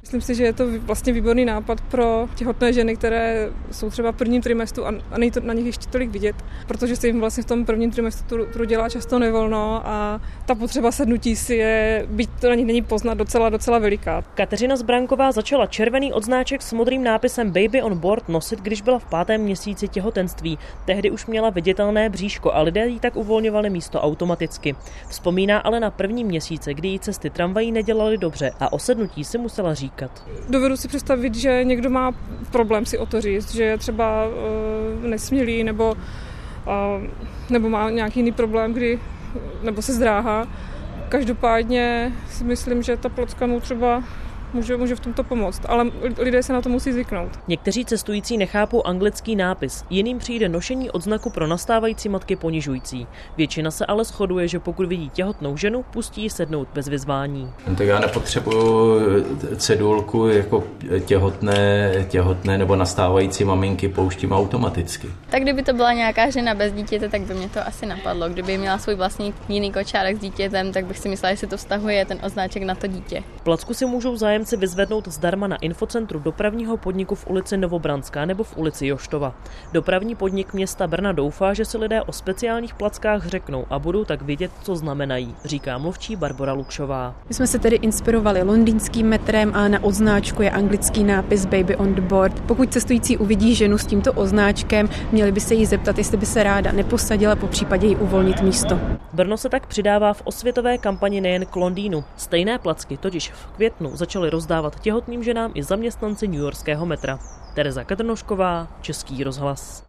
Myslím si, že je to vlastně výborný nápad pro těhotné ženy, které jsou třeba v prvním trimestru a není to na nich ještě tolik vidět, protože se jim vlastně v tom prvním trimestru dělá často nevolno a ta potřeba sednutí si je, byť to na nich není poznat, docela veliká. Kateřina Zbranková začala červený odznáček s modrým nápisem Baby on board nosit, když byla v 5. měsíci těhotenství. Tehdy už měla viditelné bříško a lidé jí tak uvolňovali místo automaticky. Vzpomíná ale na první měsíce, kdy jí cesty tramvají nedělaly dobře a o sednutí si musela říkat. Dovedu si představit, že někdo má problém si o to říct, že je třeba nesmělý nebo má nějaký jiný problém, nebo se zdráhá. Každopádně si myslím, že ta placka mu třeba může v tomto pomoct, ale lidé se na to musí zvyknout. Někteří cestující nechápou anglický nápis, jiným přijde nošení odznaku pro nastávající matky ponižující. Většina se ale shoduje, že pokud vidí těhotnou ženu, pustí ji sednout bez vyzvání. Tak já nepotřebuju cedulku jako těhotné nebo nastávající maminky, pouštím automaticky. Tak kdyby to byla nějaká žena bez dítěte, tak by mě to asi napadlo. Kdyby měla svůj vlastní jiný kočárek s dítětem, tak bych si myslela, že se to vztahuje ten odznáček na to dítě. Placku si můžou zájemci vyzvednout zdarma na infocentru dopravního podniku v ulici Novobranská nebo v ulici Joštova. Dopravní podnik města Brna doufá, že si lidé o speciálních plackách řeknou a budou tak vědět, co znamenají, říká mluvčí Barbora Lukšová. My jsme se tedy inspirovali londýnským metrem a na odznáčku je anglický nápis Baby on the board. Pokud cestující uvidí ženu s tímto odznáčkem, měli by se jí zeptat, jestli by se ráda neposadila, popřípadě jí uvolnit místo. Brno se tak přidává v osvětové kampani nejen k Londýnu. Stejné placky totiž v květnu začaly rozdávat těhotným ženám i zaměstnanci newyorského metra. Tereza Kadrnošková, Český rozhlas.